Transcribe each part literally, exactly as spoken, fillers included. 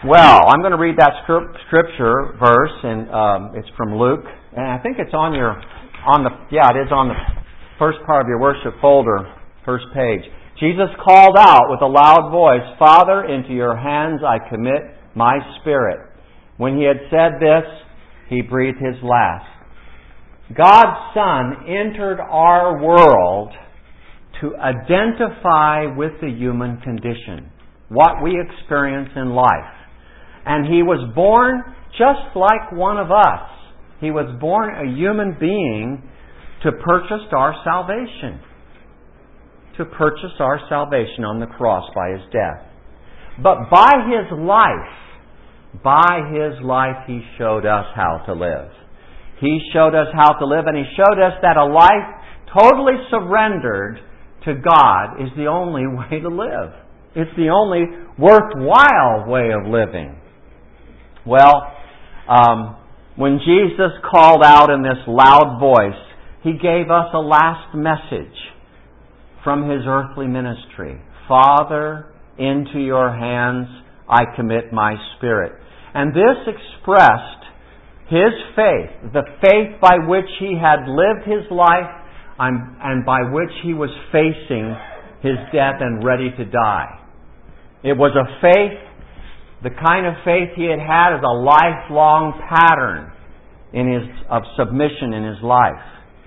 Well, I'm going to read that scripture verse, and um, it's from Luke, and I think it's on your, on the, yeah, it is on the first part of your worship folder, first page. Jesus called out with a loud voice, "Father, into your hands I commit my spirit." When he had said this, he breathed his last. God's Son entered our world to identify with the human condition, what we experience in life. And He was born just like one of us. He was born a human being to purchase our salvation. To purchase our salvation on the cross by His death. But by His life, by His life, He showed us how to live. He showed us how to live, and He showed us that a life totally surrendered to God is the only way to live. It's the only worthwhile way of living. Well, um, when Jesus called out in this loud voice, He gave us a last message from His earthly ministry. "Father, into your hands I commit my spirit." And this expressed His faith, the faith by which He had lived His life and, and by which He was facing His death and ready to die. It was a faith, the kind of faith He had had as a lifelong pattern in his of submission in His life.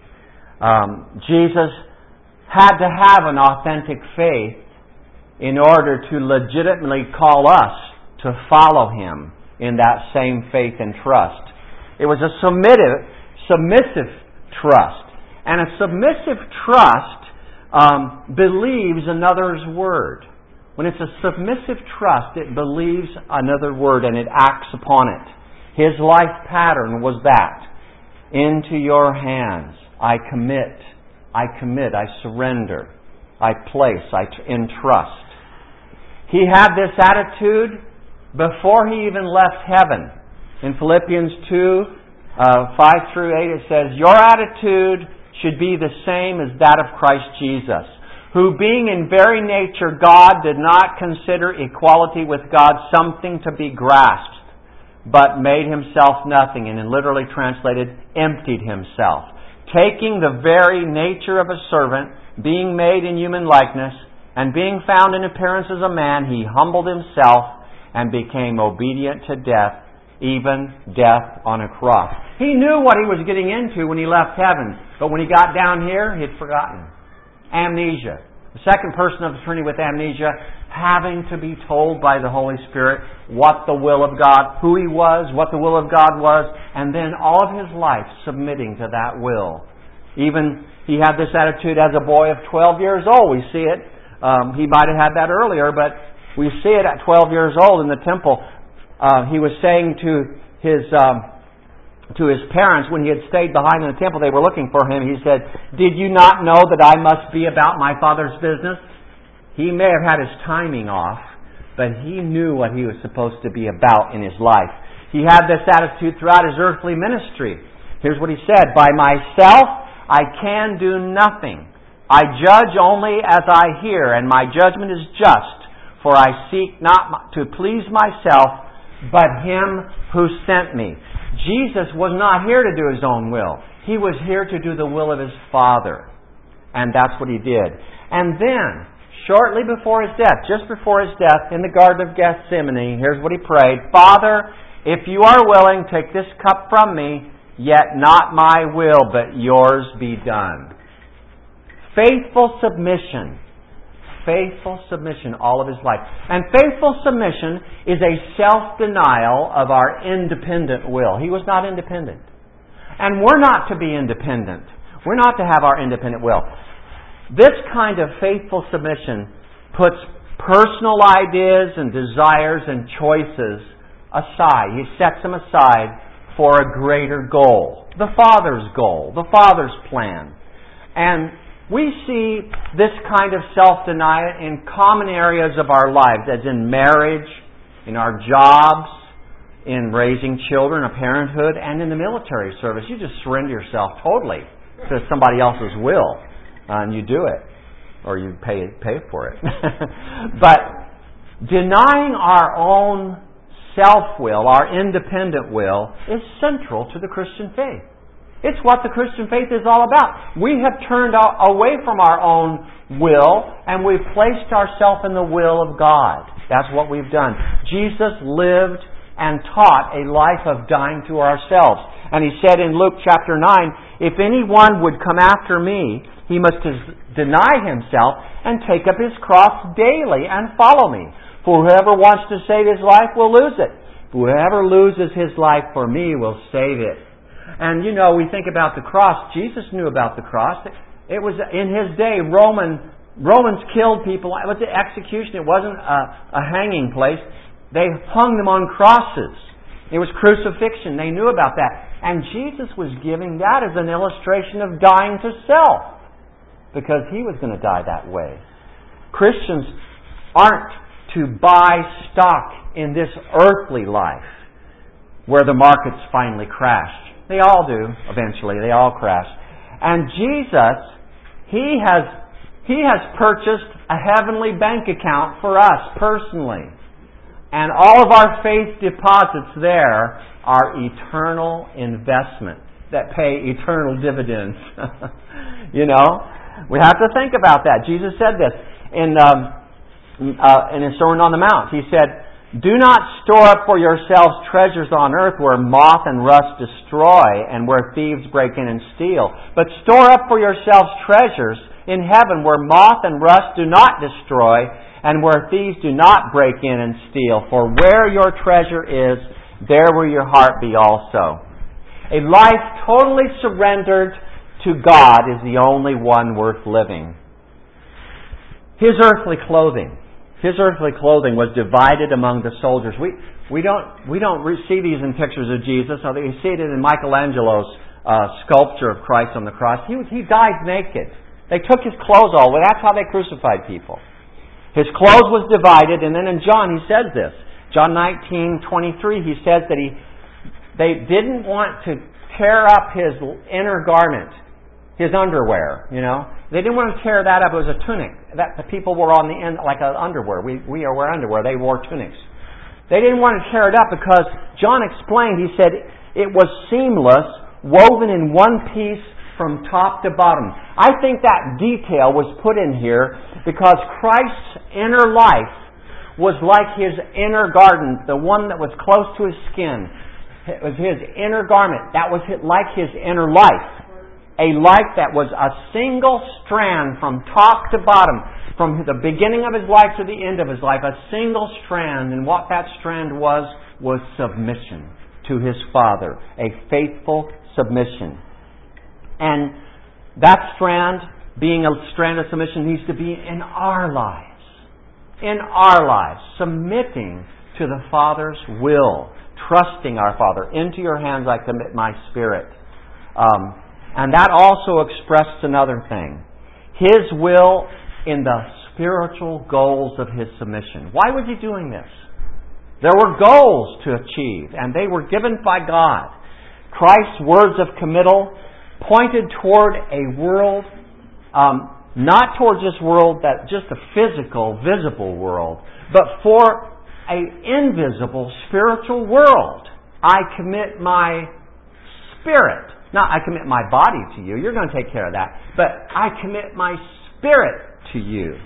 Um, Jesus had to have an authentic faith in order to legitimately call us to follow Him in that same faith and trust. It was a submissive, submissive trust. And a submissive trust um, believes another's word. When it's a submissive trust, it believes another word and it acts upon it. His life pattern was that. "Into your hands I commit, I commit, I surrender, I place, I entrust." He had this attitude before He even left heaven. In Philippians two, uh, five through eight, it says, "Your attitude should be the same as that of Christ Jesus, who being in very nature God did not consider equality with God something to be grasped, but made Himself nothing," and in literally translated, emptied Himself, "taking the very nature of a servant, being made in human likeness, and being found in appearance as a man, He humbled Himself and became obedient to death, even death on a cross." He knew what He was getting into when He left heaven, but when He got down here, He had forgotten. Amnesia. The second person of the Trinity with amnesia, having to be told by the Holy Spirit what the will of God, who He was, what the will of God was, and then all of His life submitting to that will. Even He had this attitude as a boy of twelve years old. We see it. Um, he might have had that earlier, but we see it at twelve years old in the temple. Uh, he was saying to his um, to his parents when he had stayed behind in the temple, they were looking for him. He said, "Did you not know that I must be about my Father's business?" He may have had his timing off, but he knew what he was supposed to be about in his life. He had this attitude throughout His earthly ministry. Here's what He said, "By myself I can do nothing. I judge only as I hear, and my judgment is just, for I seek not to please myself, but Him who sent me." Jesus was not here to do His own will. He was here to do the will of His Father. And that's what He did. And then, shortly before His death, just before His death, in the Garden of Gethsemane, here's what He prayed, "Father, if you are willing, take this cup from me, yet not my will, but yours be done." Faithful submission. Faithful submission all of His life. And faithful submission is a self-denial of our independent will. He was not independent. And we're not to be independent. We're not to have our independent will. This kind of faithful submission puts personal ideas and desires and choices aside. He sets them aside for a greater goal. The Father's goal. The Father's plan. And we see this kind of self-denial in common areas of our lives, as in marriage, in our jobs, in raising children, or parenthood, and in the military service. You just surrender yourself totally to somebody else's will, and you do it, or you pay pay for it. But denying our own self-will, our independent will, is central to the Christian faith. It's what the Christian faith is all about. We have turned away from our own will and we've placed ourselves in the will of God. That's what we've done. Jesus lived and taught a life of dying to ourselves. And He said in Luke chapter nine, if anyone would come after me, he must deny himself and take up his cross daily and follow me. For whoever wants to save his life will lose it. Whoever loses his life for me will save it. And you know, we think about the cross. Jesus knew about the cross. It was in His day, Roman Romans killed people. It was an execution. It wasn't a, a hanging place. They hung them on crosses. It was crucifixion. They knew about that. And Jesus was giving that as an illustration of dying to self, because He was going to die that way. Christians aren't to buy stock in this earthly life where the markets finally crash. They all do, eventually. They all crash. And Jesus, He has, He has purchased a heavenly bank account for us personally. And all of our faith deposits there are eternal investment that pay eternal dividends. You know? We have to think about that. Jesus said this in, um, uh, in His Sermon on the Mount. He said, do not store up for yourselves treasures on earth where moth and rust destroy and where thieves break in and steal. But store up for yourselves treasures in heaven where moth and rust do not destroy and where thieves do not break in and steal. For where your treasure is, there will your heart be also. A life totally surrendered to God is the only one worth living. His earthly clothing. His earthly clothing was divided among the soldiers. We we don't we don't see these in pictures of Jesus. Or you see it in Michelangelo's uh, sculpture of Christ on the cross. He he died naked. They took His clothes all away. That's how they crucified people. His clothes was divided, and then in John He says this. John nineteen twenty-three, He says that he they didn't want to tear up His inner garment, His underwear, you know. They didn't want to tear that up. It was a tunic. That the people were on the end like an underwear. We we wear underwear. They wore tunics. They didn't want to tear it up because John explained, he said, it was seamless, woven in one piece from top to bottom. I think that detail was put in here because Christ's inner life was like His inner garden, the one that was close to His skin. It was His inner garment. That was like His inner life. A life that was a single strand from top to bottom, from the beginning of His life to the end of His life, a single strand. And what that strand was, was submission to His Father. A faithful submission. And that strand, being a strand of submission, needs to be in our lives. In our lives. Submitting to the Father's will. Trusting our Father. Into your hands I commit my spirit. Um... And that also expressed another thing. His will in the spiritual goals of His submission. Why was He doing this? There were goals to achieve, and they were given by God. Christ's words of committal pointed toward a world, um, not towards this world, that just a physical, visible world, but for an invisible spiritual world. I commit my spirit. Not I commit my body to you. You're going to take care of that. But I commit my spirit to you.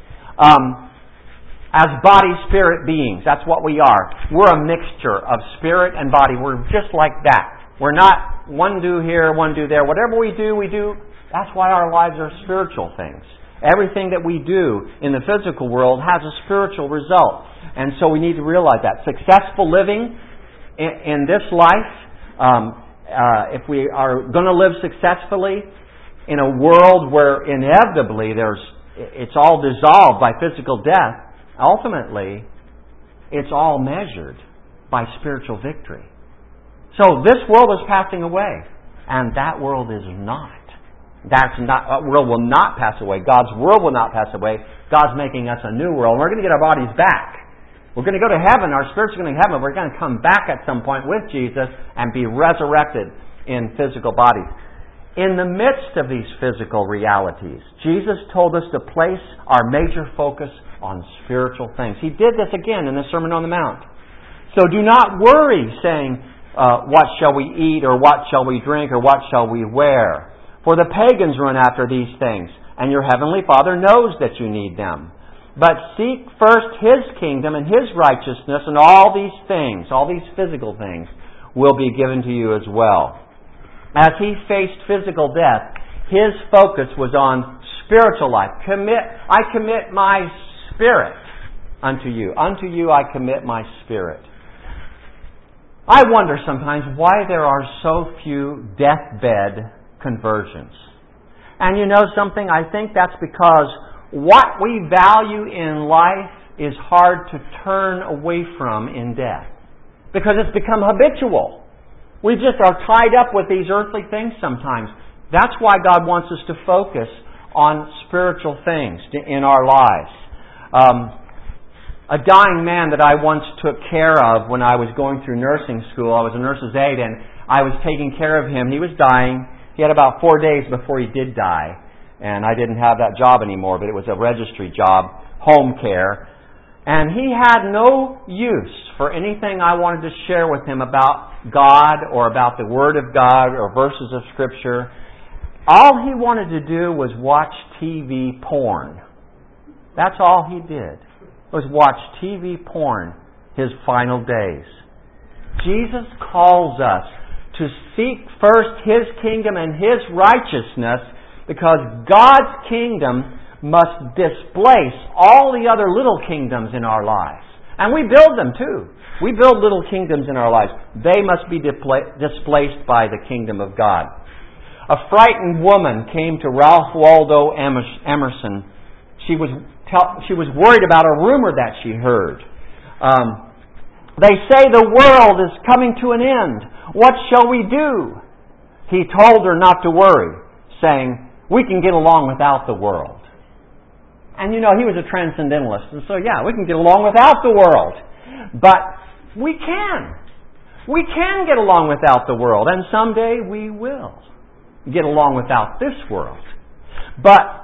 Um, as body-spirit beings. That's what we are. We're a mixture of spirit and body. We're just like that. We're not one do here, one do there. Whatever we do, we do. That's why our lives are spiritual things. Everything that we do in the physical world has a spiritual result. And so we need to realize that. Successful living in, in this life, um, Uh, if we are going to live successfully in a world where inevitably there's, it's all dissolved by physical death, ultimately it's all measured by spiritual victory. So this world is passing away, and that world is not. That's not. That world will not pass away. God's world will not pass away. God's making us a new world. We're going to get our bodies back. We're going to go to heaven. Our spirits are going to heaven. We're going to come back at some point with Jesus and be resurrected in physical bodies. In the midst of these physical realities, Jesus told us to place our major focus on spiritual things. He did this again in the Sermon on the Mount. So do not worry, saying, uh, what shall we eat, or what shall we drink, or what shall we wear? For the pagans run after these things, and your heavenly Father knows that you need them. But seek first His kingdom and His righteousness, and all these things, all these physical things, will be given to you as well. As He faced physical death, His focus was on spiritual life. Commit, I commit my spirit unto you. Unto you I commit my spirit. I wonder sometimes why there are so few deathbed conversions. And you know something? I think that's because what we value in life is hard to turn away from in death. Because it's become habitual. We just are tied up with these earthly things sometimes. That's why God wants us to focus on spiritual things in our lives. Um, a dying man that I once took care of when I was going through nursing school, I was a nurse's aide, and I was taking care of him. He was dying. He had about four days before he did die. And I didn't have that job anymore, but it was a registry job, home care. And he had no use for anything I wanted to share with him about God or about the Word of God or verses of Scripture. All he wanted to do was watch T V porn. That's all he did, was watch T V porn his final days. Jesus calls us to seek first His kingdom and His righteousness, because God's kingdom must displace all the other little kingdoms in our lives. And we build them too. We build little kingdoms in our lives. They must be displaced by the kingdom of God. A frightened woman came to Ralph Waldo Emerson. She was she was worried about a rumor that she heard. Um, they say the world is coming to an end. What shall we do? He told her not to worry, saying, we can get along without the world. And you know, he was a transcendentalist, and so yeah, we can get along without the world. But we can. We can get along without the world, and someday we will get along without this world. But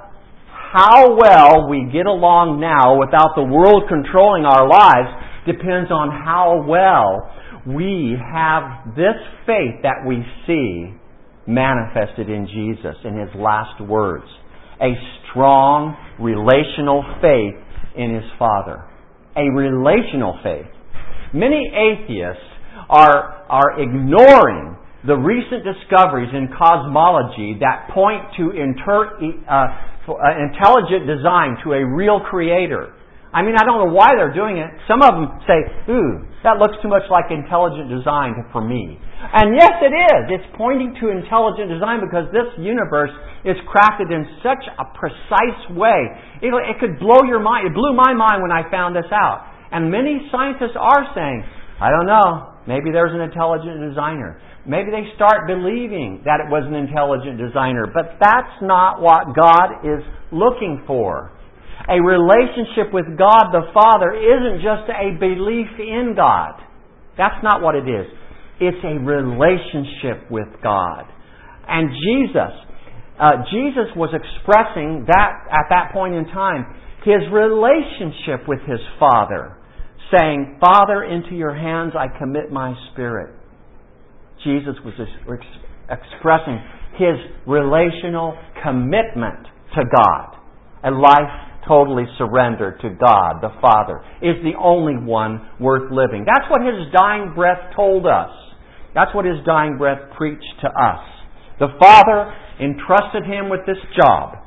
how well we get along now without the world controlling our lives depends on how well we have this faith that we see manifested in Jesus in His last words. A strong relational faith in His Father. A relational faith. Many atheists are, are ignoring the recent discoveries in cosmology that point to inter, uh, intelligent design, to a real creator. I mean, I don't know why they're doing it. Some of them say, ooh, that looks too much like intelligent design for me. And yes, it is. It's pointing to intelligent design because this universe is crafted in such a precise way. It, it could blow your mind. It blew my mind when I found this out. And many scientists are saying, I don't know, maybe there's an intelligent designer. Maybe they start believing that it was an intelligent designer. But that's not what God is looking for. A relationship with God the Father isn't just a belief in God. That's not what it is. It's a relationship with God. And Jesus, uh, Jesus was expressing that at that point in time, His relationship with His Father, saying, Father, into your hands I commit my spirit. Jesus was expressing His relational commitment to God. A life totally surrendered to God, the Father, is the only one worth living. That's what His dying breath told us. That's what His dying breath preached to us. The Father entrusted Him with this job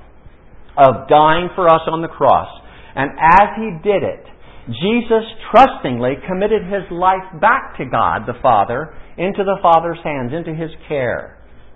of dying for us on the cross. And as He did it, Jesus trustingly committed His life back to God, the Father, into the Father's hands, into His care.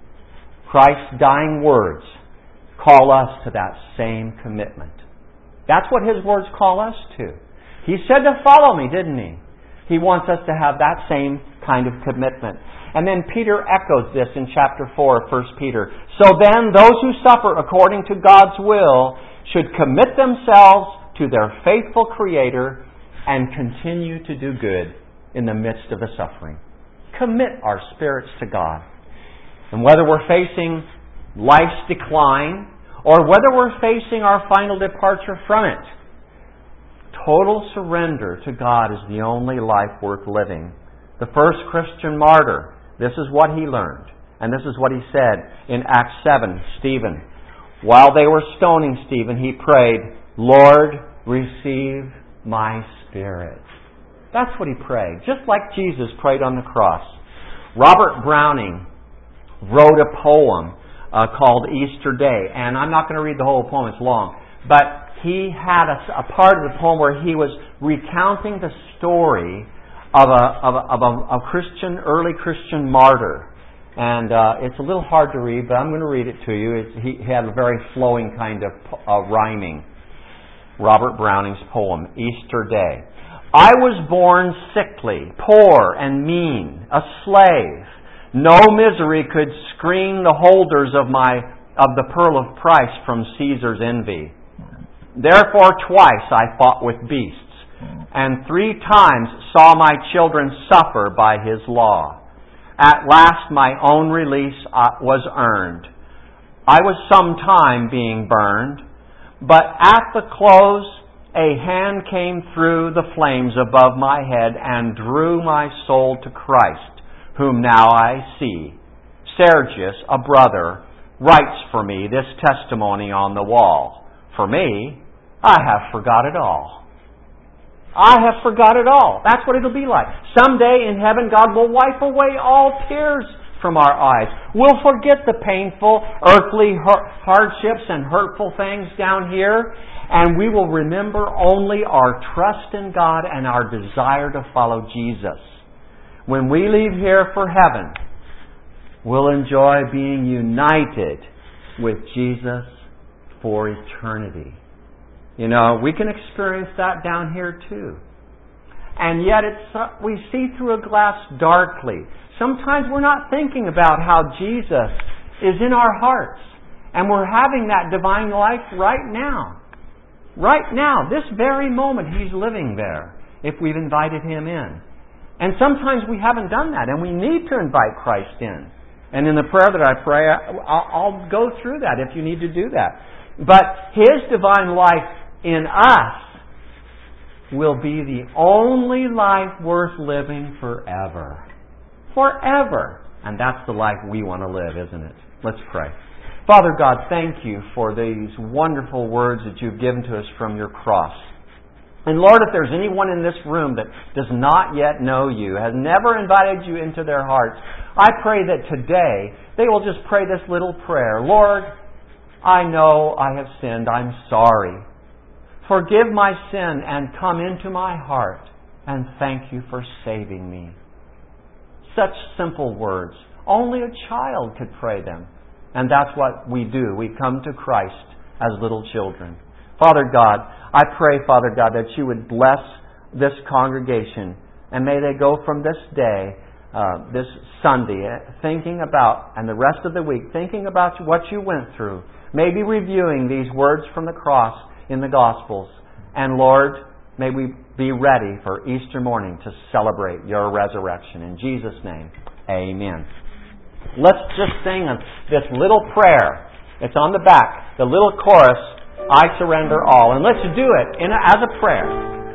Christ's dying words call us to that same commitment. That's what His words call us to. He said to follow me, didn't He? He wants us to have that same kind of commitment. And then Peter echoes this in chapter four of First Peter. So then, those who suffer according to God's will should commit themselves to their faithful Creator and continue to do good in the midst of the suffering. Commit our spirits to God. And whether we're facing life's decline, or whether we're facing our final departure from it, total surrender to God is the only life worth living. The first Christian martyr, this is what he learned. And this is what he said in Acts seven, Stephen. While they were stoning Stephen, he prayed, Lord, receive my spirit. That's what he prayed, just like Jesus prayed on the cross. Robert Browning wrote a poem uh, called Easter Day. And I'm not going to read the whole poem, it's long. But he had a, a part of the poem where he was recounting the story of a, of a, of a, a Christian, early Christian martyr. And uh, it's a little hard to read, but I'm going to read it to you. It, he had a very flowing kind of uh, rhyming. Robert Browning's poem, Easter Day. I was born sickly, poor and mean, a slave. No misery could screen the holders of my of the pearl of price from Caesar's envy. Therefore twice I fought with beasts, and three times saw my children suffer by his law. At last my own release was earned. I was some time being burned, but at the close a hand came through the flames above my head and drew my soul to Christ, whom now I see. Sergius, a brother, writes for me this testimony on the wall. For me, I have forgot it all. I have forgot it all. That's what it'll be like. Someday in heaven, God will wipe away all tears from our eyes. We'll forget the painful earthly hardships and hurtful things down here, and we will remember only our trust in God and our desire to follow Jesus. When we leave here for heaven, we'll enjoy being united with Jesus for eternity. You know, we can experience that down here too. And yet it's uh, we see through a glass darkly. Sometimes we're not thinking about how Jesus is in our hearts. And we're having that divine life right now. Right now, this very moment, He's living there if we've invited Him in. And sometimes we haven't done that, and we need to invite Christ in. And in the prayer that I pray, I'll, I'll go through that if you need to do that. But His divine life in us will be the only life worth living forever. Forever. And that's the life we want to live, isn't it? Let's pray. Father God, thank You for these wonderful words that You've given to us from Your cross. And Lord, if there's anyone in this room that does not yet know You, has never invited You into their hearts, I pray that today they will just pray this little prayer. Lord, I know I have sinned. I'm sorry. Forgive my sin and come into my heart, and thank You for saving me. Such simple words. Only a child could pray them. And that's what we do. We come to Christ as little children. Father God, I pray, Father God, that You would bless this congregation, and may they go from this day, uh, this Sunday, thinking about, and the rest of the week, thinking about what You went through, maybe reviewing these words from the cross in the Gospels. And Lord, may we be ready for Easter morning to celebrate Your resurrection. In Jesus' name, amen. Let's just sing this little prayer. It's on the back, the little chorus, I surrender all. And let's do it in a, as a prayer.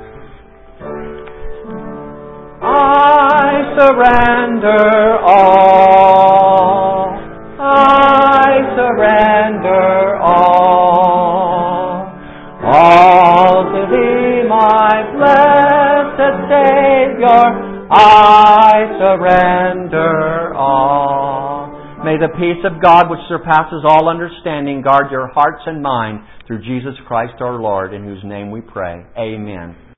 I surrender all. I surrender all. All to Thee, my blessed Savior, I surrender all. May the peace of God, which surpasses all understanding, guard your hearts and mind through Jesus Christ our Lord, in whose name we pray. Amen.